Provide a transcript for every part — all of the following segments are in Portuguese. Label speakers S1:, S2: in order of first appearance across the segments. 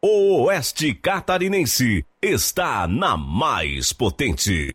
S1: O Oeste Catarinense está na mais potente.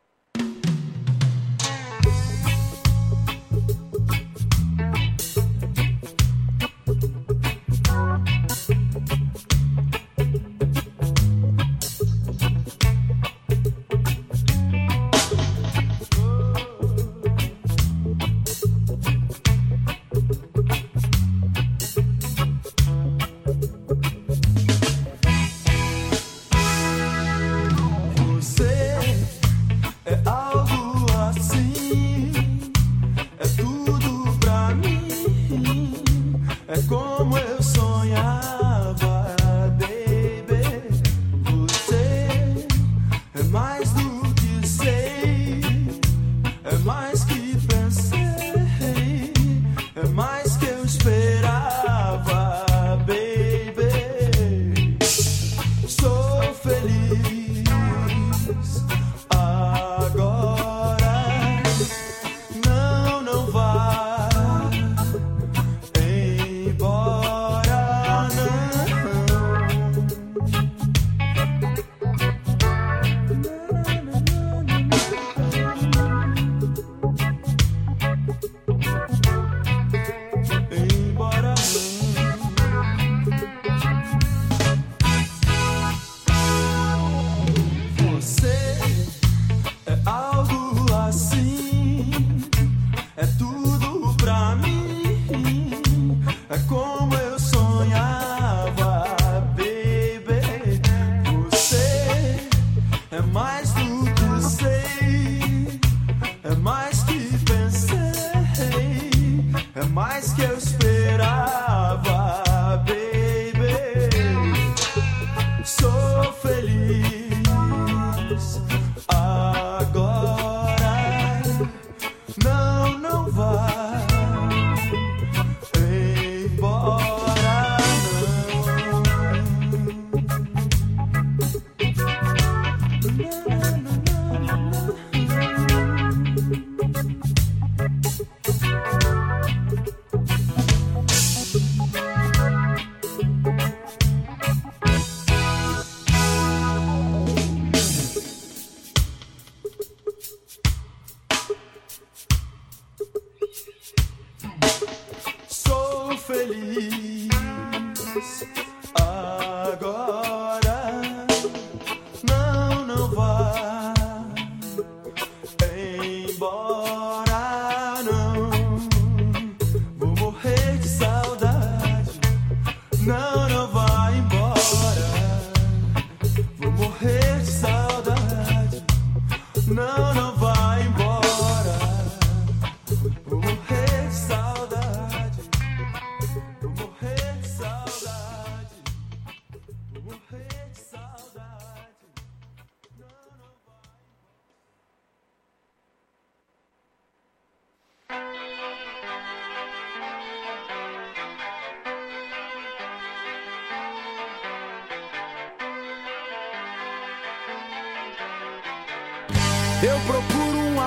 S2: Eu procuro um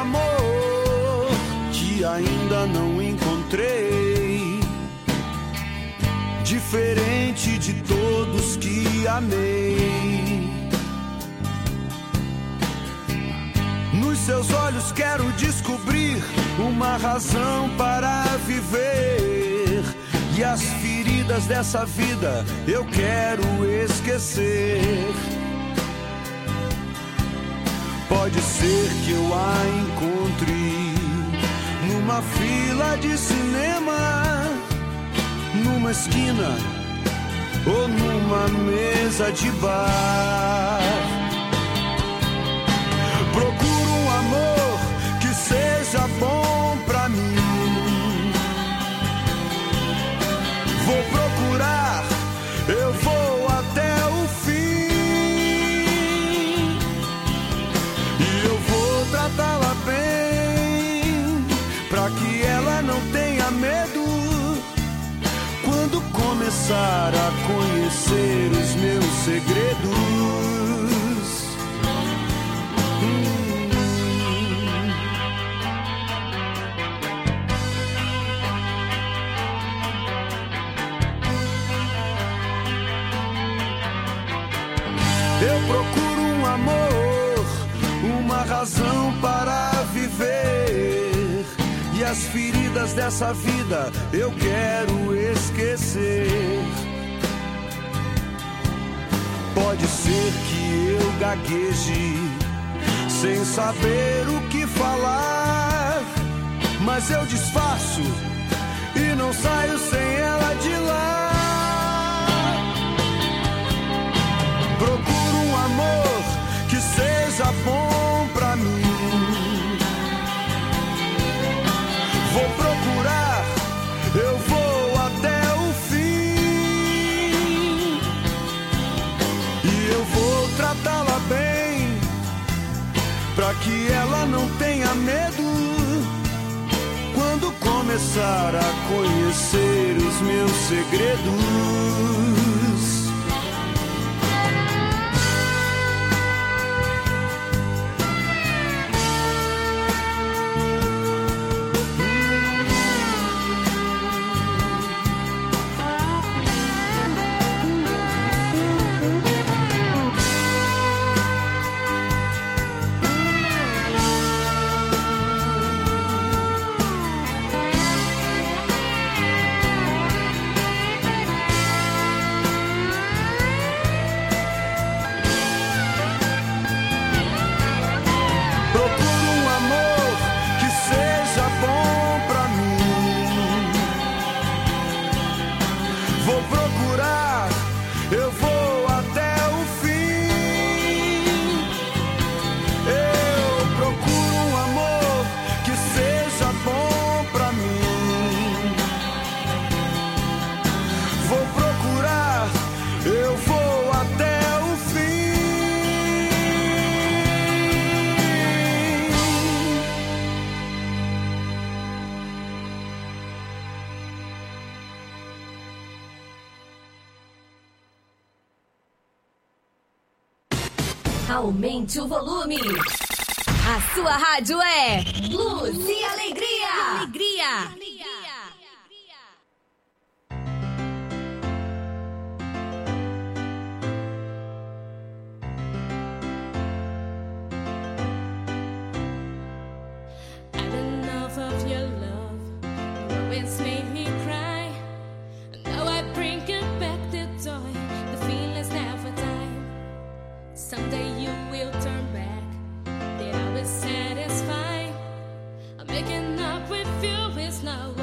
S2: amor que ainda não encontrei, diferente de todos que amei. Nos seus olhos quero descobrir uma razão para viver, e as feridas dessa vida eu quero esquecer. Pode ser que eu a encontre numa fila de cinema, numa esquina ou numa mesa de bar. Procuro um amor que seja bom pra mim. Vou procurar, eu vou até o fim. Tratá-la bem, pra que ela não tenha medo quando começar a conhecer os meus segredos. Eu procuro um amor, uma razão para viver. E as feridas dessa vida eu quero esquecer. Pode ser que eu gagueje sem saber o que falar, mas eu disfarço e não saio sem ela de lá. Procuro um amor que seja bom pra mim. Vou procurar, eu vou até o fim. E eu vou tratá-la bem, pra que ela não tenha medo quando começar a conhecer os meus segredos.
S3: Aumente o volume. A sua rádio é Luz e Alegria. Alegria.
S4: Someday you will turn back, then I will satisfy. I'm making up with you is now.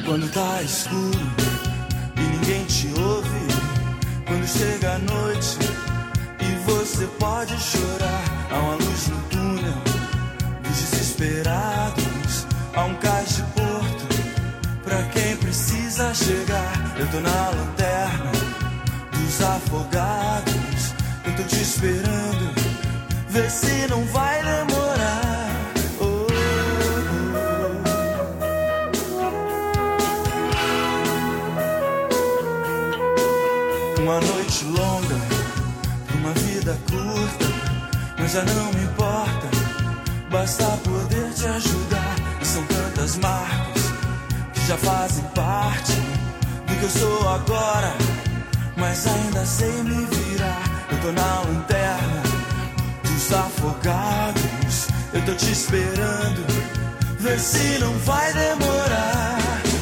S2: Quando tá escuro e ninguém te ouve, quando chega a noite e você pode chorar, há uma luz no túnel dos desesperados, há um cais de porto pra quem precisa chegar. Eu tô na lanterna dos afogados, eu tô te esperando, vê se não vai demorar. Uma noite longa, uma vida curta, mas já não me importa, basta poder te ajudar. E são tantas marcas que já fazem parte do que eu sou agora, mas ainda sei me virar. Eu tô na lanterna dos afogados, eu tô te esperando, vê se não vai demorar.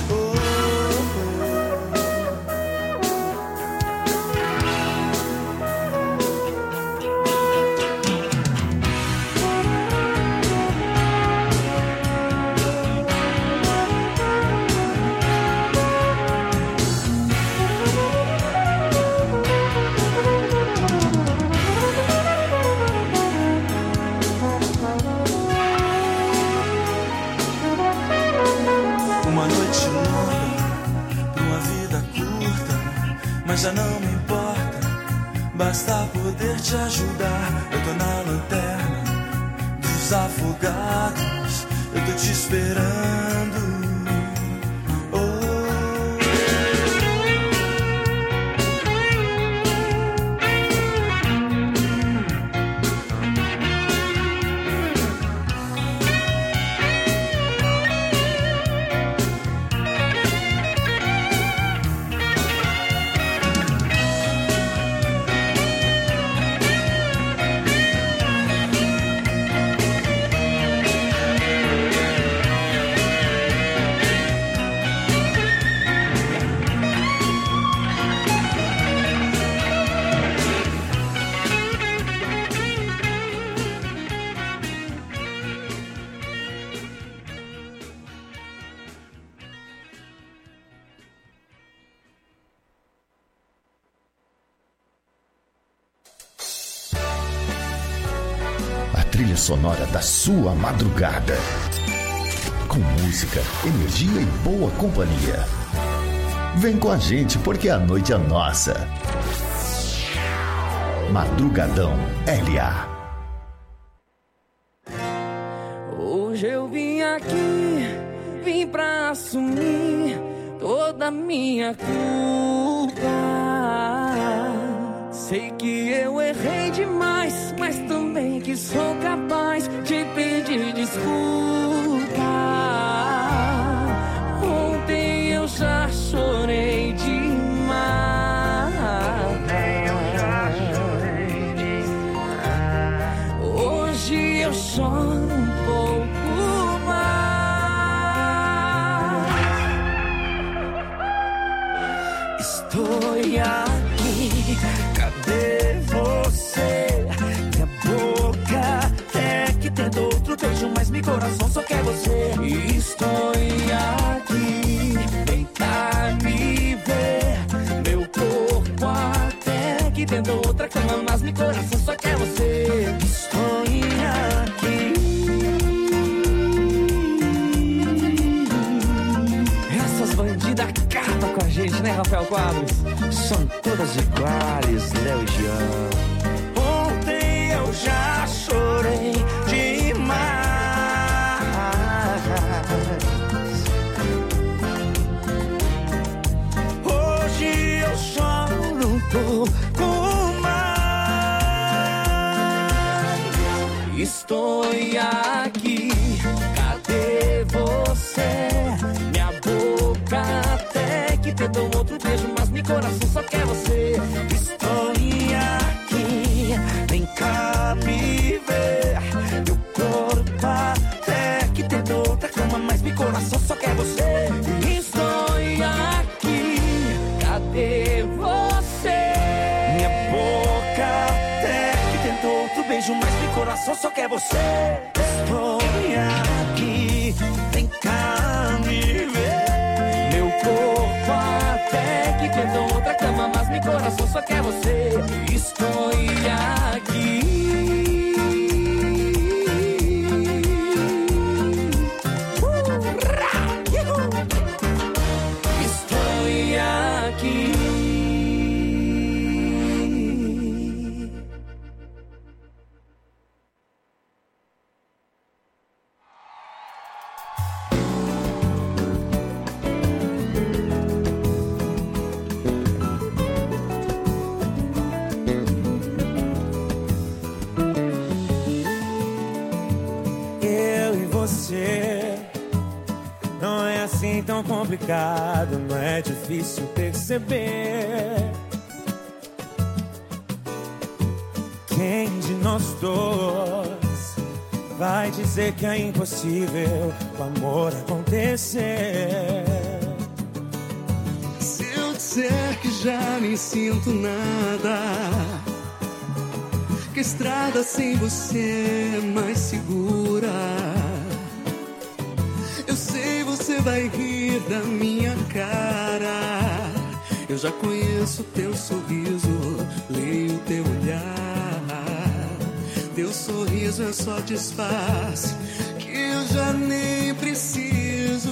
S2: Já não me importa, basta poder te ajudar. Eu tô na lanterna dos afogados, eu tô te esperando.
S5: Sonora da sua madrugada, com música, energia e boa companhia. Vem com a gente porque a noite é nossa. Madrugadão L.A.
S6: Hoje eu vim aqui, vim pra assumir toda a minha culpa. Sei que eu errei demais, mas também que sou capaz de pedir desculpa. Ontem eu já chorei demais. Hoje eu choro um pouco mais. Estou aqui, cadê você? Minha boca até que tenta outro beijo, mas meu coração só quer você. Estou aqui, vem cá me ver. Meu corpo até que tenta outra cama, mas meu coração só quer você. Estou aqui. Essas bandidas acabam com a gente, né, Rafael Quadros? São todas iguais, Léo e Jean. Ontem eu já chorei demais. Hoje eu choro um pouco mais. Estou aqui, cadê você? Minha boca até que tentou outro beijo, mas meu coração só quer você. Estou aqui, vem cá me ver. Meu corpo até que tentou outra cama, mas meu coração só quer você. Estou aqui, cadê você? Minha boca até que tentou outro beijo, mas meu coração só quer você. Estou aqui, vem cá me ver. Meu aqui.
S7: Não é assim tão complicado, não é difícil perceber. Quem de nós dois vai dizer que é impossível o amor acontecer?
S2: Se eu disser que já nem sinto nada, que a estrada sem você é mais segura, eu sei você vai rir da minha cara. Eu já conheço teu sorriso, leio teu olhar. Teu sorriso é só disfarce que eu já nem preciso.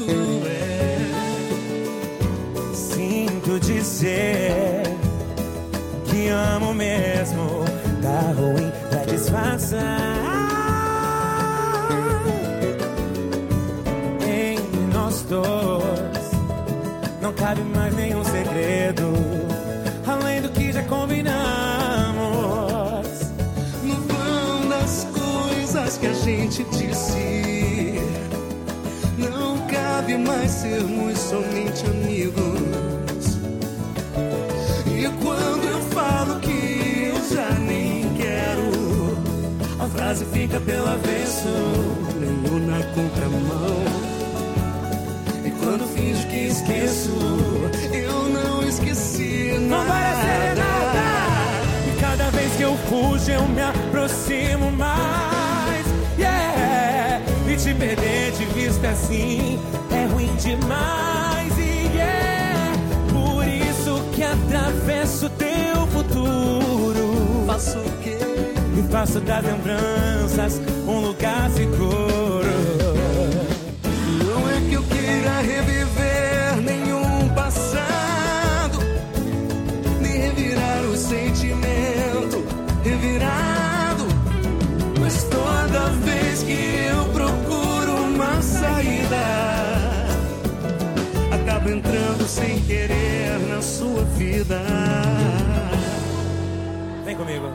S7: Sinto dizer que amo mesmo, tá ruim pra disfarçar. Dois, não cabe mais nenhum segredo, além do que já combinamos.
S2: No vão das coisas que a gente disse, não cabe mais sermos somente amigos. E quando eu falo que eu já nem quero, a frase fica pelo avesso, leio na contramão. Quando finjo que esqueço, eu não esqueci nada.
S7: Não vai a serenata. E cada vez que eu fujo, eu me aproximo mais. Yeah. E te perder de vista assim é ruim demais. E yeah. Por isso que atravesso teu futuro.
S2: Faço o quê?
S7: E faço das lembranças um lugar seguro.
S2: Não é que eu queira reviver nenhum passado, nem revirar o sentimento revirado. Mas toda vez que eu procuro uma saída, acabo entrando sem querer na sua vida.
S7: Vem comigo.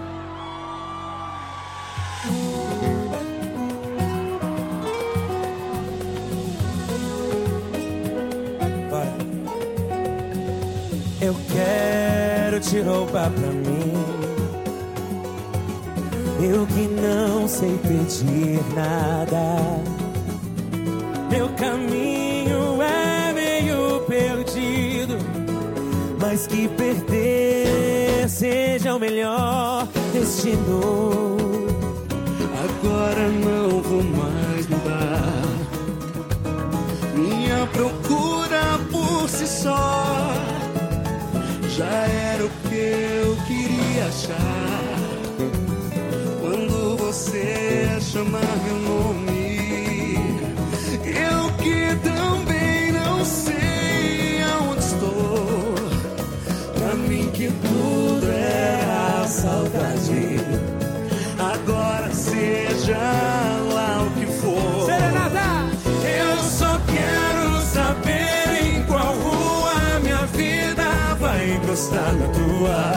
S7: Eu quero te roubar pra mim, eu que não sei pedir nada. Meu caminho é meio perdido, mas que perder seja o melhor destino.
S2: Agora não vou mais mudar, minha procura por si só já era o que eu queria achar. Quando você chamar meu nome, eu que também não sei aonde estou. Pra mim que tudo era saudade, agora seja lá o que for.
S7: Serenata!
S2: Eu só quero saber em qual rua minha vida vai encostar na tua.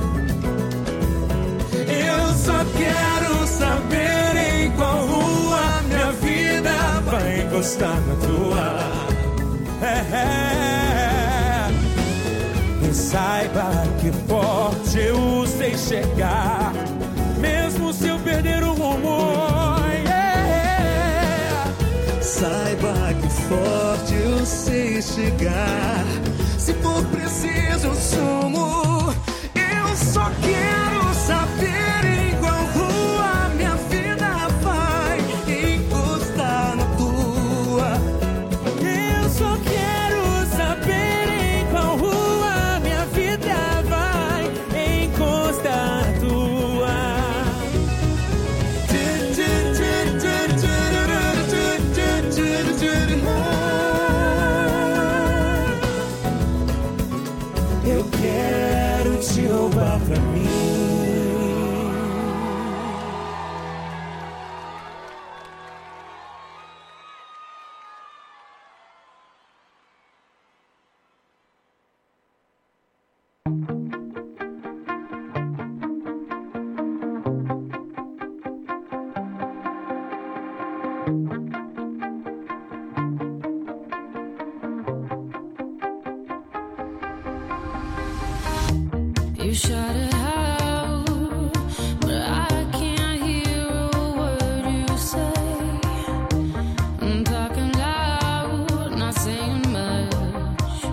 S2: Eu só quero saber em qual rua minha vida vai encostar na tua.
S7: E saiba que forte eu sei chegar, mesmo se eu perder o rumo.
S2: Saiba que forte eu sei chegar, se for preciso eu sumo. Eu só quero saber em qual rua minha vida vai encostar na tua.
S7: Eu só quero saber em qual rua minha vida vai encostar na tua. eu quero te roubar pra mim.
S4: You shut it out, but I can't hear a word you say. I'm talking loud, not saying much.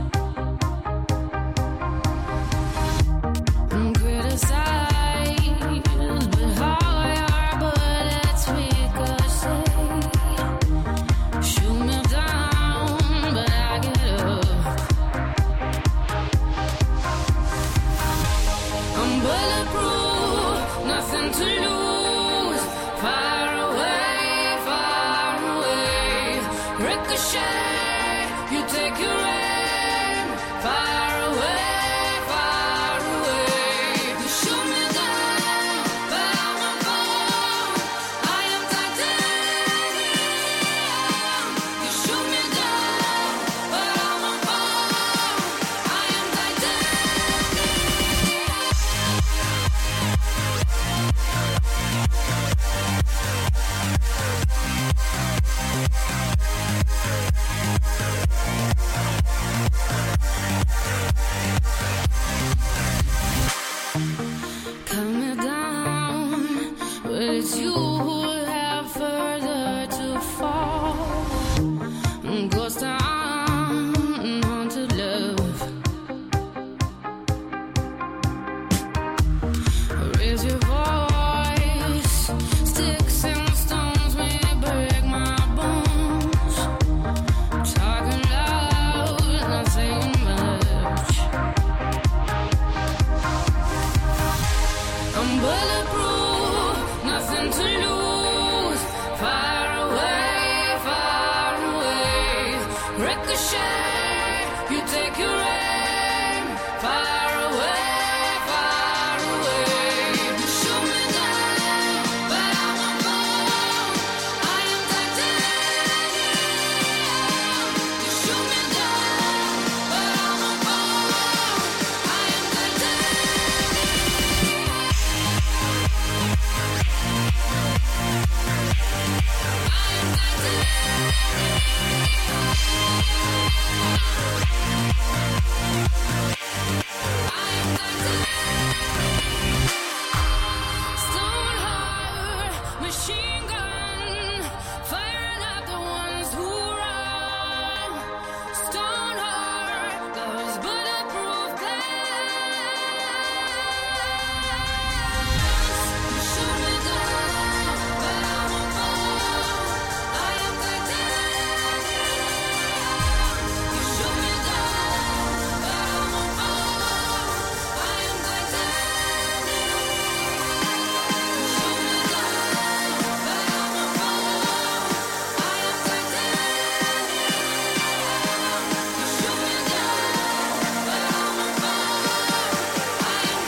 S4: I'm criticized, but how your bullets ricochet. Shoot me down, but I get up. I'm bulletproof, nothing to lose. Far away, ricochet. You take your aim. Far away. You shoot me down, but I won't fall. I am titanium. You shoot me down, but I won't fall. I am titanium. Cut me down, but it's you who have further to fall. Ghost town, haunted love. Raise your voice, sticks and stones may break my bones. Talking loud, not saying much. I'm bulletproof, nothing to lose. Far away, ricochet. You take your aim. Far away. You shoot me down, but I won't fall. I am titanium. You shoot me down, but I won't fall. I am titanium. Stone heart, machine gun, firing at the ones who run. Stone heart, those bulletproof glass. You shoot me down, but I won't fall. I am titanium. You shoot me down, but I won't fall. I am titanium. You shoot me down, but I won't fall. I am titanium. You shoot me down, but I won't fall. I am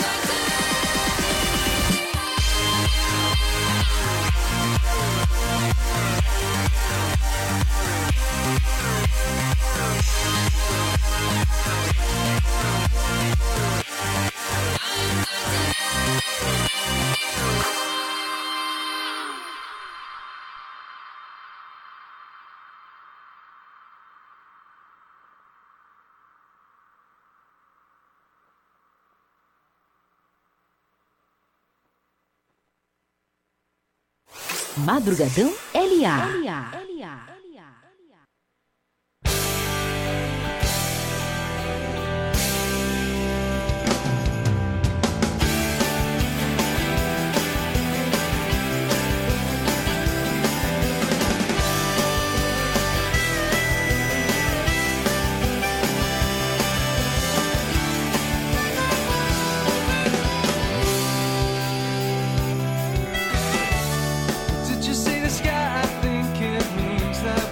S3: Madrugadão LA.
S2: Did you see the sky? I think it means that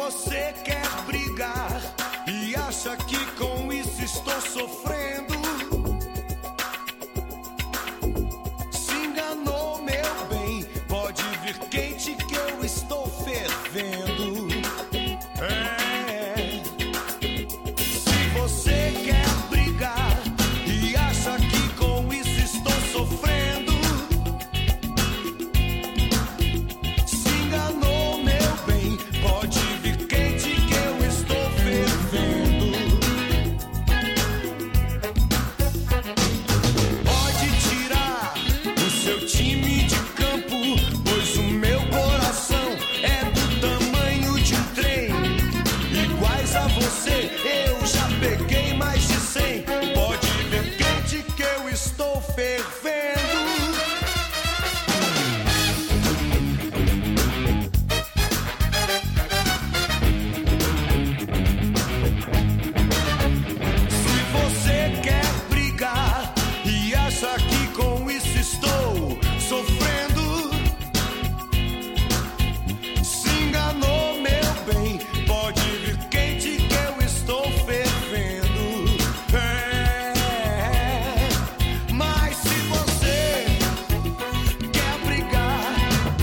S2: você quer brigar e acha que com isso estou sofrendo, se enganou, meu bem. Pode vir quente que eu estou fervendo. Se você quer brigar e acha que com isso estou sofrendo, se enganou, meu bem. Pode vir quente que eu estou fervendo. Pode tirar o seu time de campo, pois o meu coração é do tamanho de um trem. Iguais a você, eu já peguei mais de 100. Pode ver quente que eu estou fervendo. Se você quer brigar e acha que com isso estou sofrendo, se enganou, meu bem. Pode vir quente que eu estou fervendo. Mas se você quer brigar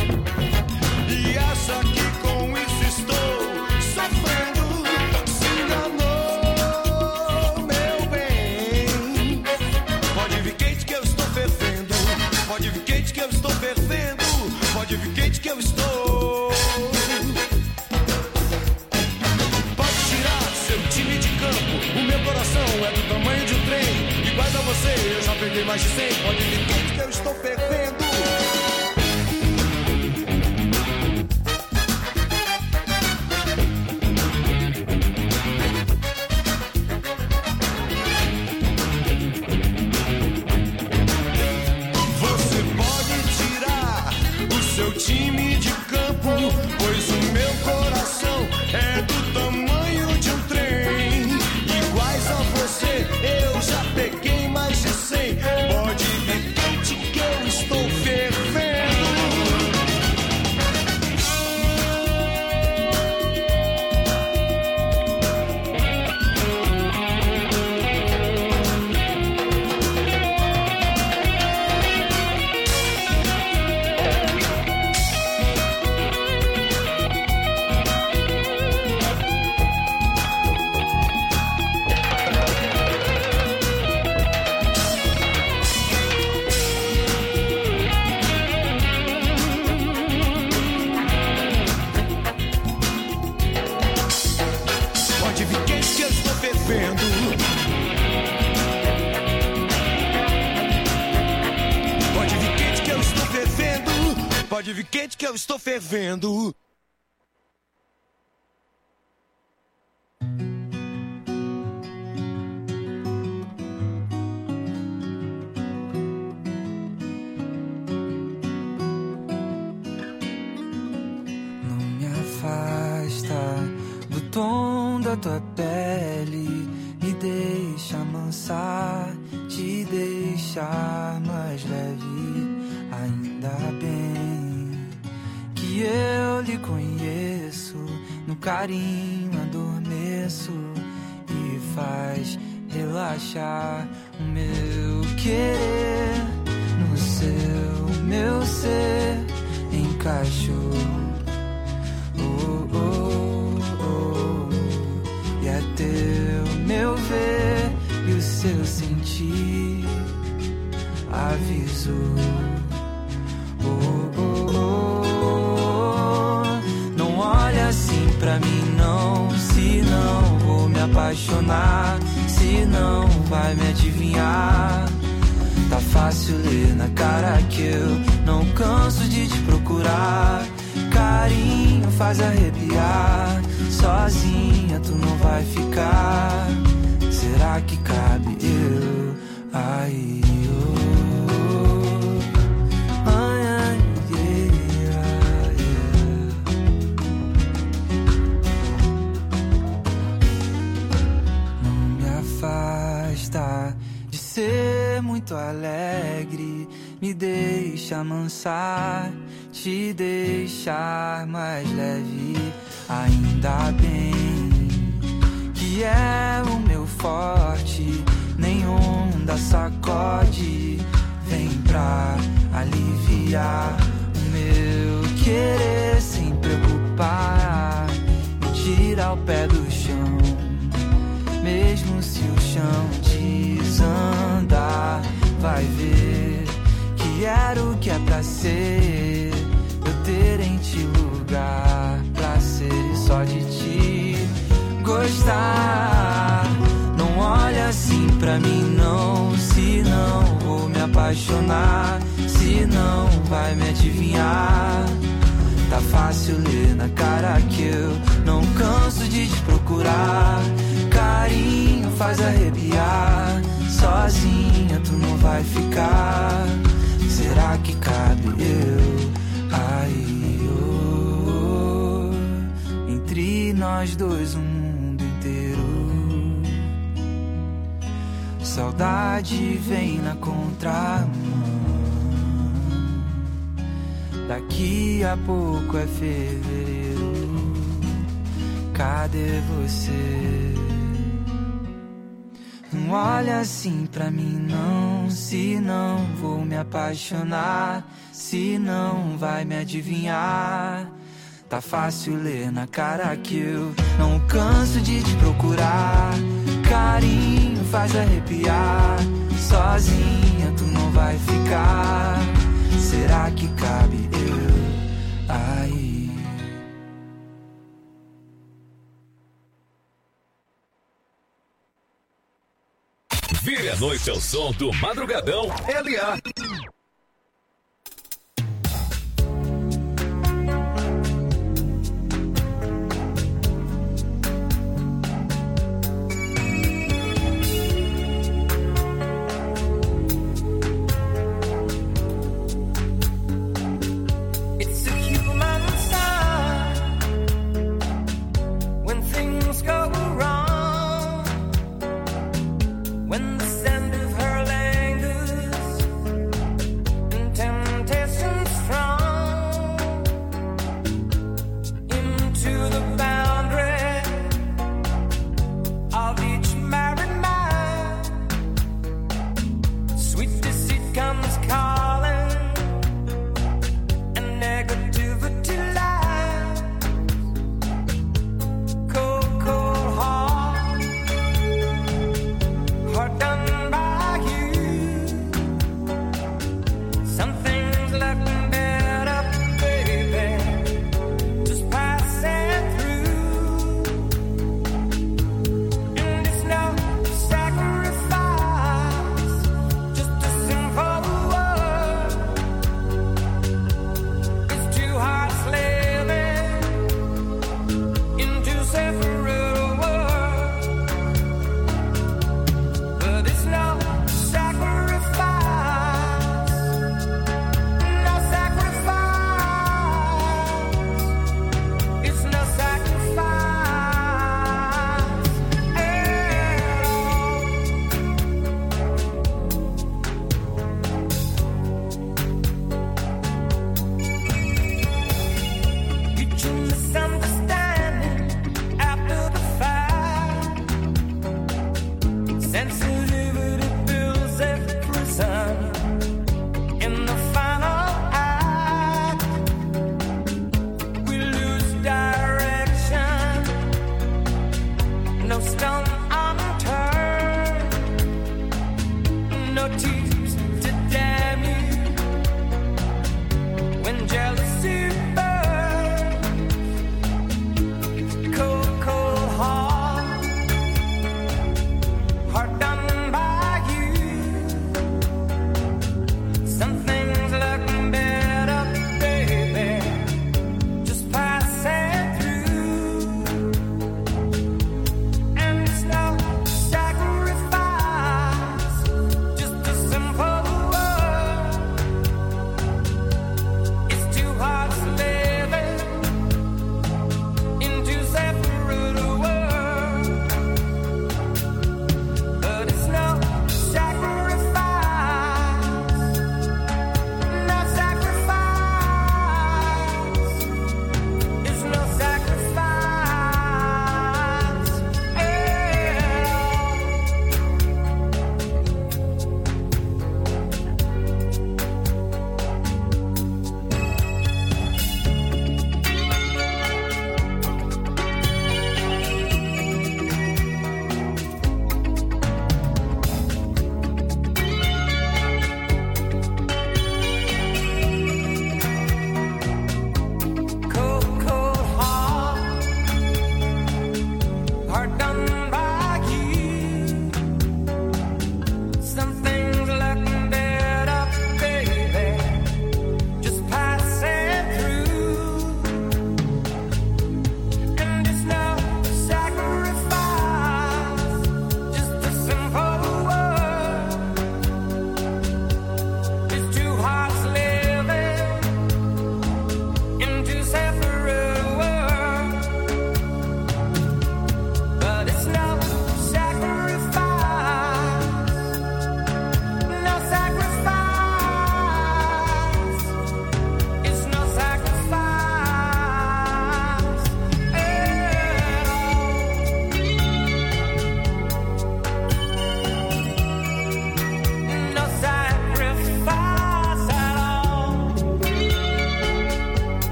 S2: e acha que com isso estou sofrendo, se enganou, meu bem. Pode vir quente que eu estou fervendo. Pode vir quente que eu estou fervendo. Pode vir quente que eu estou. Pode tirar seu time de campo, o meu coração é do tamanho de um trem. Iguais a você, eu já peguei mais de 100. Pode vir quente que eu estou fervendo. Você pode tirar o seu time de campo, pois o meu coração é do tamanho de um trem. Iguais a você, eu já peguei mais de 100. Pode vir quente que eu estou fervendo. Pode vir quente que eu estou fervendo. Pode vir quente que eu estou fervendo. Pode vir quente que eu estou fervendo.
S8: Não me afasta do tom da tua pele, me deixa amansar, te deixar mais leve. Ainda bem que eu lhe conheço, no carinho adormeço e faz relaxar o meu querer. No seu, meu ser encaixou. Oh, oh, oh. E é teu, meu ver, e o seu sentir avisou. Oh, oh, oh. Não olha assim pra mim não, senão vou me apaixonar, senão vai me adivinhar. Tá fácil ler na cara que eu não canso de te procurar. Carinho faz arrepiar, sozinha tu não vai ficar. Será que cabe eu aí? Oh, ai, ai, yeah, yeah. Não me afasta de ser muito alegre, me deixa amansar, te deixar mais leve. ainda bem que é o meu forte, nenhum da sacode vem pra aliviar o meu querer sem preocupar, me tira o pé do chão, mesmo se o chão desandar, vai ver que era o que é pra ser, eu ter em ti lugar pra ser e só de ti gostar. Não olha assim pra mim não, senão vou me apaixonar, senão vai me adivinhar. Tá fácil ler na cara que eu não canso de te procurar, carinho faz arrepiar, sozinha tu não vai ficar. Será que cabe eu aí, oh, entre nós dois um mundo inteiro? Saudade vem na contramão, daqui a pouco é fevereiro, cadê você? Não olha assim pra mim não, senão vou me apaixonar, senão vai me adivinhar. Tá fácil ler na cara que eu não canso de te procurar, carinho faz arrepiar, sozinha tu não vai ficar. Será que cabe eu aí?
S1: Vire a noite ao som do Madrugadão LA.
S6: When the scent of her lingers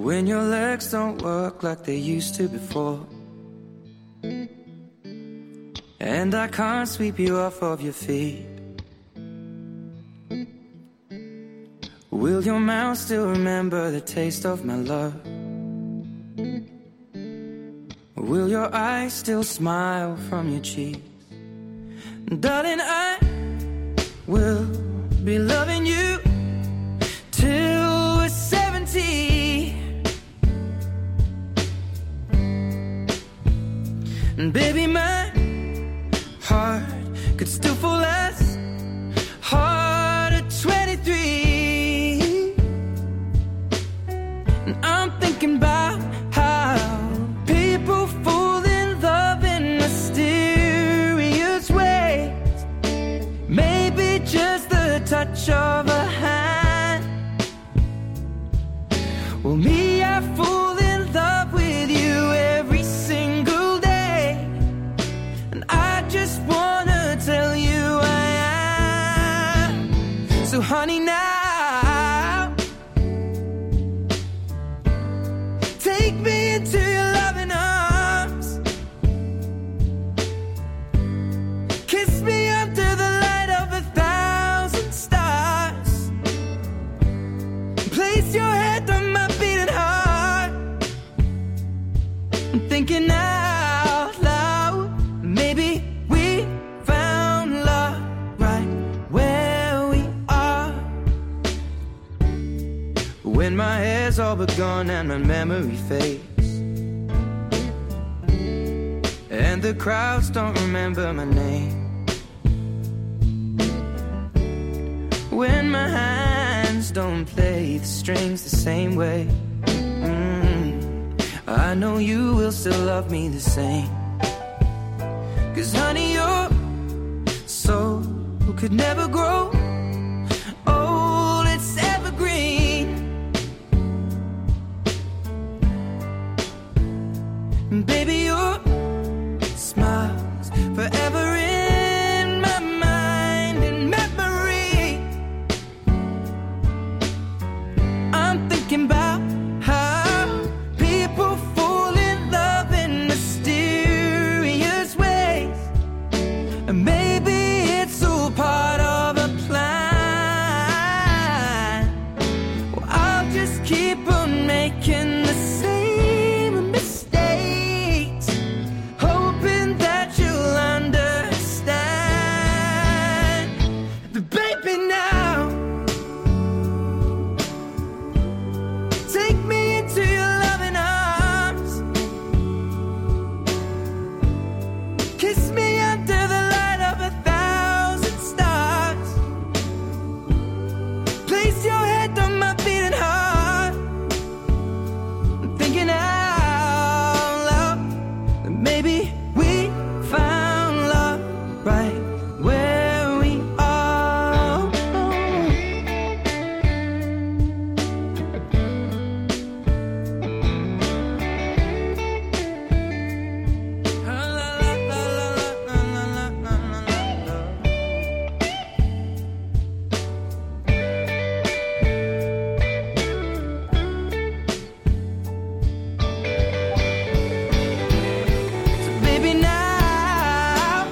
S8: When your legs don't work like they used to before, and I can't sweep you off of your feet, will your mouth still remember the taste of my love? Will your eyes still smile from your cheeks? Darling, I will be loving you till we're 70. And baby, my heart could still fall as hard at 23. And I'm thinking about how people fall in love in mysterious ways. Maybe just the touch of a hand. Well, me, I fall in love with you every single day, and I just wanna tell you I am. So honey, now take me into your loving arms, kiss me under the light of 1,000 stars, place your head on my beating heart. I'm thinking out loud, maybe we found love right where we are. When my hair's all but gone and my memory fades, and the crowds don't remember my name, when my hands don't play the strings the same way, I know you will still love me the same. 'Cause honey, your soul could never grow old, it's evergreen. And baby, your smile's forever in my mind and memory. I'm thinking about how people fall in love in mysterious ways, and maybe it's all part of a plan. Well, I'll just keep on making the same mistakes, hoping that you'll understand. But baby, now take me into your loving arms, kiss me under the light of 1,000 stars, place your head on my beating heart. I'm thinking out loud that maybe we found love right where we are. So baby, now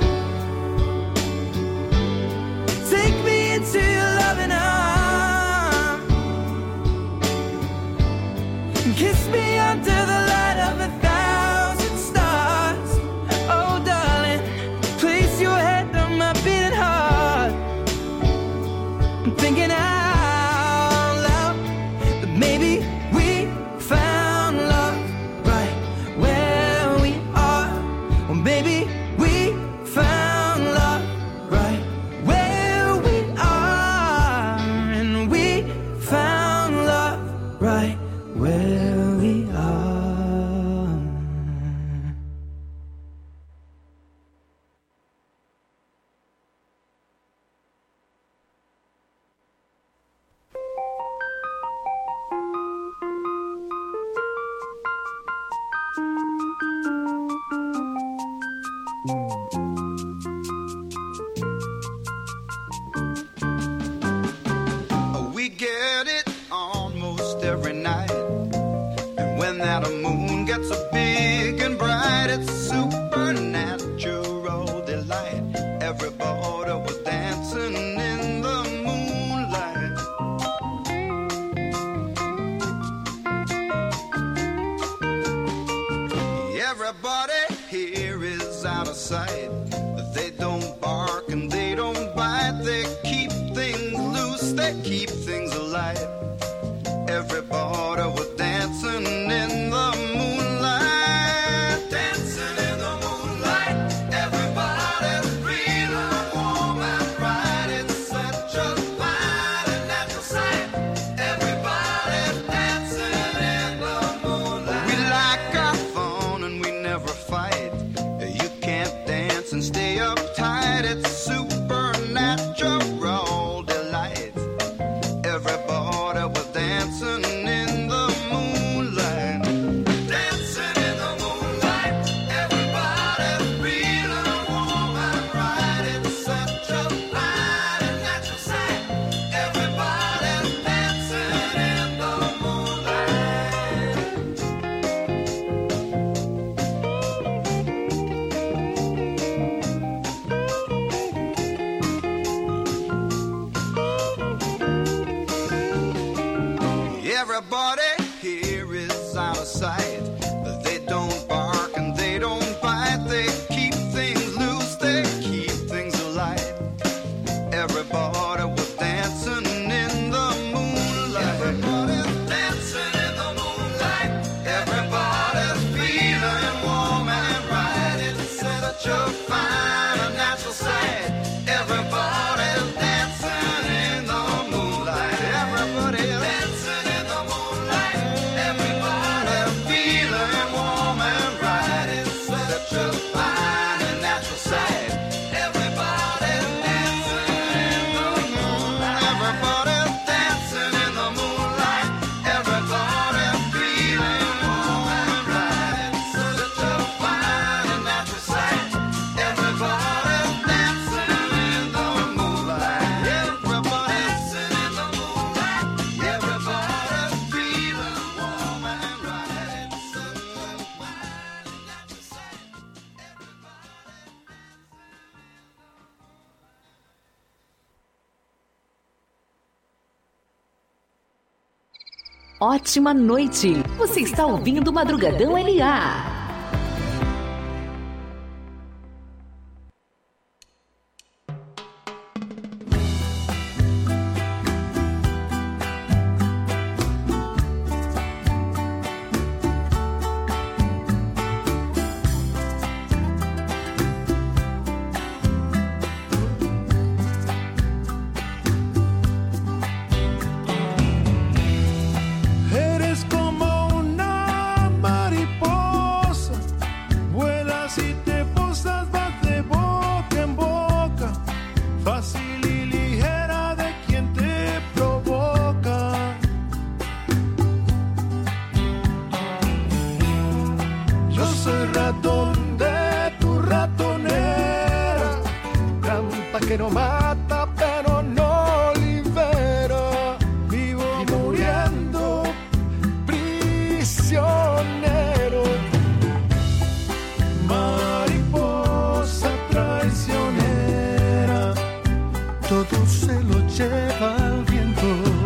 S8: take me into your loving arms, kiss me under the light of 1,000 stars. Oh darling, place your head on my beating heart. I'm thinking out loud that maybe we found love right where we are. Or maybe we found love right where we are. And we found love right where we are.
S9: moon gets so big and bright, it's supernatural delight. Everybody was dancing in the moonlight. Everybody here is out of sight. They don't bark and they don't bite. They keep things loose, they keep things alive. Everybody was dancing in the moonlight. Dancing in the moonlight. Everybody's feeling warm and bright. It's such a fine and natural sight. Everybody's dancing in the moonlight. We like our fun and we never fight. You can't dance and stay uptight. It's supernatural delight. Everybody was dancing in the moonlight. Dancing in the moonlight. Everybody's feeling warm and bright. It's such a fine and natural sight. Everybody's dancing in the moonlight. Everybody here is out of sight. They don't bark and they don't bite. They keep things loose, they keep things alive. Everybody was dancing in the moonlight. Everybody's dancing in the moonlight. Everybody's feeling warm and bright. It's such a fine and natural sight. Everybody's dancing in the moonlight. Everybody's dancing in the moonlight. Everybody's feeling warm and bright. It's such a fine and natural sight. Everybody's dancing in the moonlight. Everybody's dancing in the moonlight. Everybody's feeling warm and bright. It's such a fine and natural sight. Everybody's dancing in the moonlight. Everybody's dancing in the moonlight. Everybody's feeling warm and bright. It's such a fine and natural sight.
S3: Ótima noite. Você está ouvindo Madrugadão LA.
S2: Eres como una mariposa, vuelas y te posas, vas de boca en boca, fácil y ligera de quien te provoca. Yo soy ratón de tu ratonera, trampa que no mata pero no libera, vivo muriendo prisionero. Mariposa traicionera, todo se lo lleva el viento.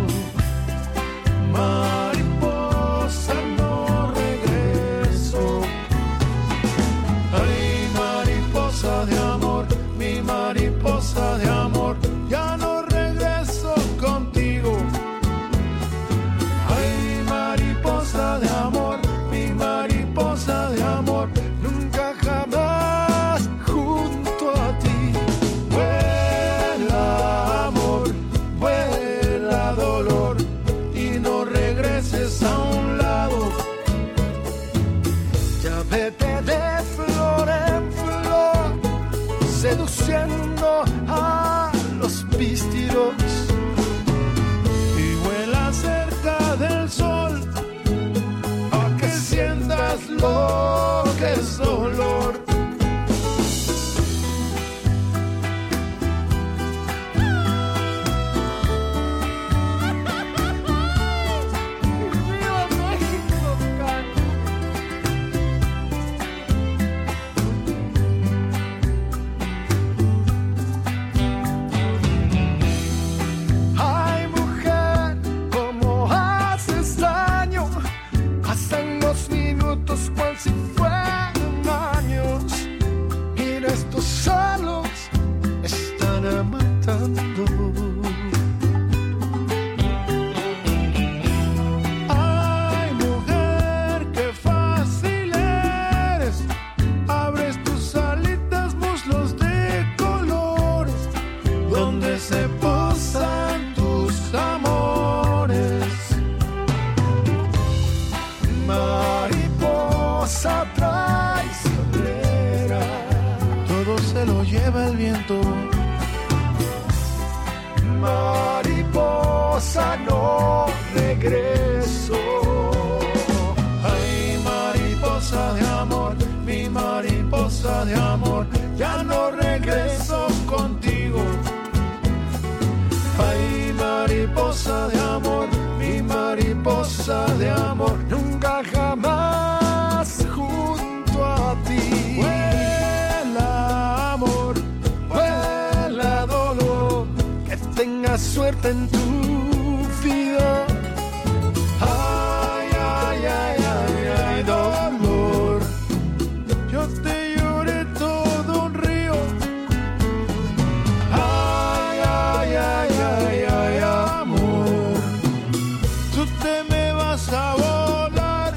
S2: Mariposa no regreso. Ay, mariposa de amor, mi mariposa de amor, ya no regreso contigo. Ay, mariposa de amor, mi mariposa de amor, nunca jamás junto a ti. Vuela amor, vuela dolor, y no regreses a un lado. Ya vete de flor en flor, seduciendo a los pístiros, y vuela cerca del sol, a que sientas lo que es dolor. ¡Viva México! estará matando. Ay, mujer, qué fácil eres. Abres tus alitas, muslos de colores, donde se posan tus amores. Mariposa traicionera, todo se lo lleva el viento. Mariposa, no regreso. Ay, mariposa de amor, mi mariposa de amor, ya no regreso contigo. Ay, mariposa de amor, mi mariposa de amor, nunca jamás junto a ti. Vuela amor, vuela dolor, que tengas suerte en tu vida. Ay, ay, ay, ay, ay, dolor, yo te lloré todo un río. Ay, ay, ay, ay, ay, amor, tú te me vas a volar.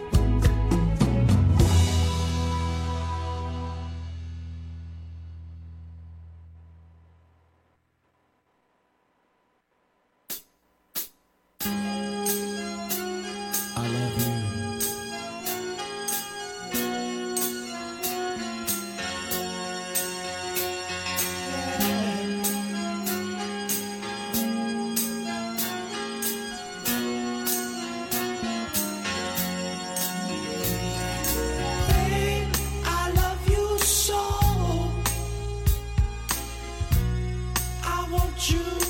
S2: I love you.
S10: Babe, I love you so. I want you